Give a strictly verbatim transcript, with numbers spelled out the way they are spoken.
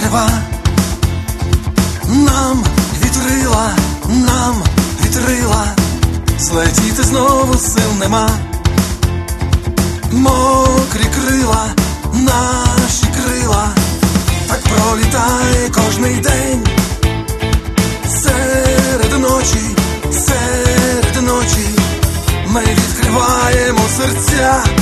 неба. Нам вітрила, нам вітрила, злетіти знову сил нема. Мокрі крила, наші крила, так пролітає кожний день. Серед ночі, серед ночі ми відкриваємо серця.